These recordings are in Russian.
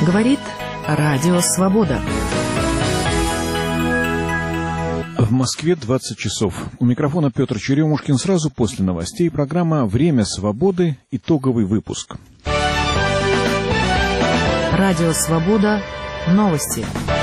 Говорит Радио Свобода. В Москве 20 часов. У микрофона Петр Черемушкин. Сразу после новостей программа «Время свободы». Итоговый выпуск. Радио Свобода. Новости.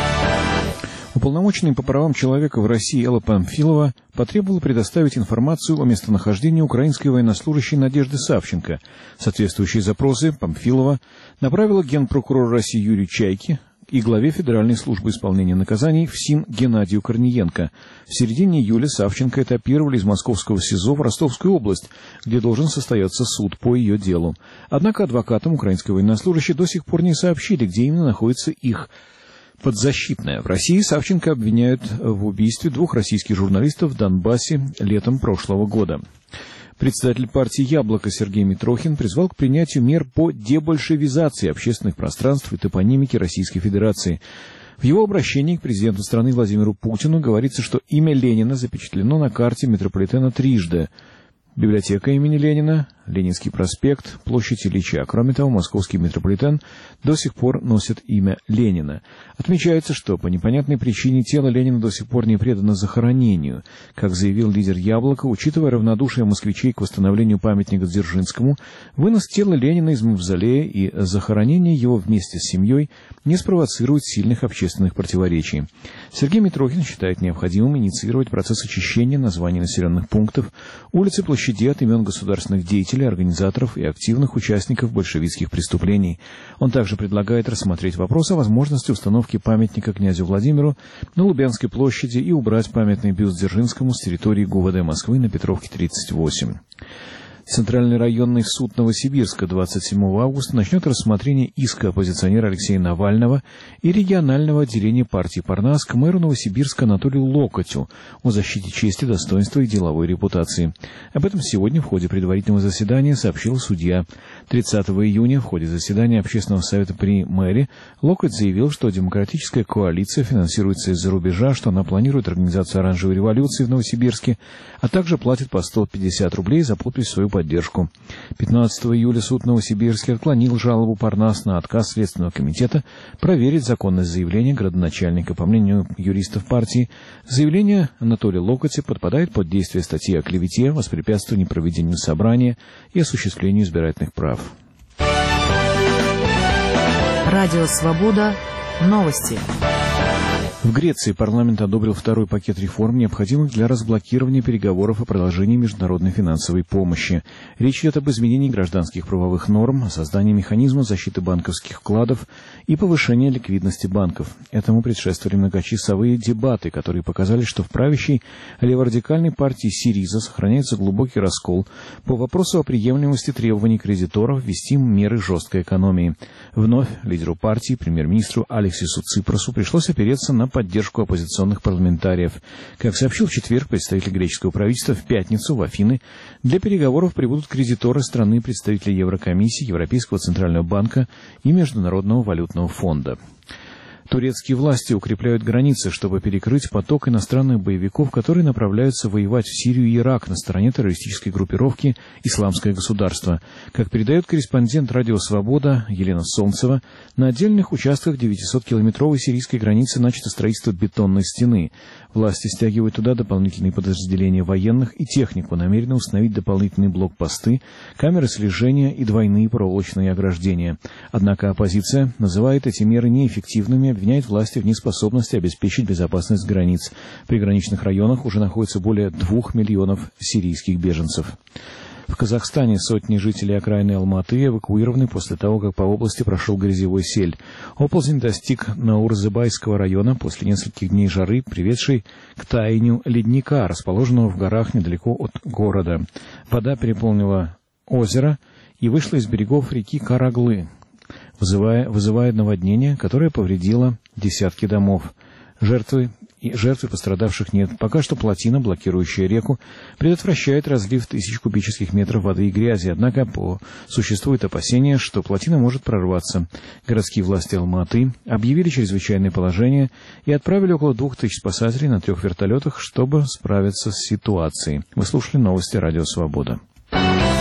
Уполномоченный по правам человека в России Элла Памфилова потребовала предоставить информацию о местонахождении украинской военнослужащей Надежды Савченко. Соответствующие запросы Памфилова направила генпрокурору России Юрию Чайке и главе Федеральной службы исполнения наказаний ФСИН Геннадию Корниенко. В середине июля Савченко этапировали из московского СИЗО в Ростовскую область, где должен состояться суд по ее делу. Однако адвокатам украинской военнослужащей до сих пор не сообщили, где именно находится их подзащитная. В России Савченко обвиняют в убийстве 2 российских журналистов в Донбассе летом прошлого года. Председатель партии «Яблоко» Сергей Митрохин призвал к принятию мер по дебольшевизации общественных пространств и топонимики Российской Федерации. В его обращении к президенту страны Владимиру Путину говорится, что имя Ленина запечатлено на карте метрополитена трижды. Библиотека имени Ленина, Ленинский проспект, площадь Ильича. Кроме того, московский метрополитен до сих пор носит имя Ленина. Отмечается, что по непонятной причине тело Ленина до сих пор не предано захоронению. Как заявил лидер «Яблока», учитывая равнодушие москвичей к восстановлению памятника Дзержинскому, вынос тела Ленина из мавзолея и захоронение его вместе с семьей не спровоцирует сильных общественных противоречий. Сергей Митрохин считает необходимым инициировать процесс очищения названий населенных пунктов, улиц и площадей от имен государственных деятелей, организаторов и активных участников большевистских преступлений. Он также предлагает рассмотреть вопрос о возможности установки памятника князю Владимиру на Лубянской площади и убрать памятный бюст Дзержинскому с территории ГУВД Москвы на Петровке, 38. Центральный районный суд Новосибирска 27 августа начнет рассмотрение иска оппозиционера Алексея Навального и регионального отделения партии «Парнас» к мэру Новосибирска Анатолию Локотю о защите чести, достоинства и деловой репутации. Об этом сегодня в ходе предварительного заседания сообщил судья. 30 июня в ходе заседания Общественного совета при мэре Локоть заявил, что демократическая коалиция финансируется из-за рубежа, что она планирует организацию оранжевой революции в Новосибирске, а также платит по 150 рублей за подпись в свою поддержку. 15 июля суд Новосибирске отклонил жалобу Парнас на отказ Следственного комитета проверить законность заявления градоначальника. По мнению юристов партии, заявление Анатолия Локотя подпадает под действие статьи о клевете, воспрепятствовании проведению собрания и осуществлению избирательных прав. Радио Свобода. Новости. В Греции парламент одобрил второй пакет реформ, необходимых для разблокирования переговоров о продолжении международной финансовой помощи. Речь идет об изменении гражданских правовых норм, о создании механизма защиты банковских вкладов и повышении ликвидности банков. Этому предшествовали многочасовые дебаты, которые показали, что в правящей леворадикальной партии СИРИЗА сохраняется глубокий раскол по вопросу о приемлемости требований кредиторов ввести меры жесткой экономии. Вновь лидеру партии, премьер-министру Алексису Ципросу, пришлось опереться на поддержку оппозиционных парламентариев. Как сообщил в четверг представитель греческого правительства, в пятницу в Афины для переговоров прибудут кредиторы страны, представители Еврокомиссии, Европейского центрального банка и Международного валютного фонда. Турецкие власти укрепляют границы, чтобы перекрыть поток иностранных боевиков, которые направляются воевать в Сирию и Ирак на стороне террористической группировки «Исламское государство». Как передает корреспондент «Радио Свобода» Елена Солнцева, на отдельных участках 900-километровой сирийской границы начато строительство бетонной стены. Власти стягивают туда дополнительные подразделения военных и технику, намерены установить дополнительные блокпосты, камеры слежения и двойные проволочные ограждения. Однако оппозиция называет эти меры неэффективными, обвиняет власти в неспособности обеспечить безопасность границ. В приграничных районах уже находится более 2 миллионов сирийских беженцев. В Казахстане сотни жителей окраины Алматы эвакуированы после того, как по области прошел грязевой сель. Оползень достиг Наурзыбайского района после нескольких дней жары, приведшей к таянию ледника, расположенного в горах недалеко от города. Вода переполнила озеро и вышла из берегов реки Караглы, вызывая наводнение, которое повредило десятки домов. Жертвы пострадавших нет. Пока что плотина, блокирующая реку, предотвращает разлив 1000 кубических метров воды и грязи. Однако существует опасение, что плотина может прорваться. Городские власти Алматы объявили чрезвычайное положение и отправили около 2000 спасателей на 3 вертолетах, чтобы справиться с ситуацией. Вы слушали новости Радио Свобода.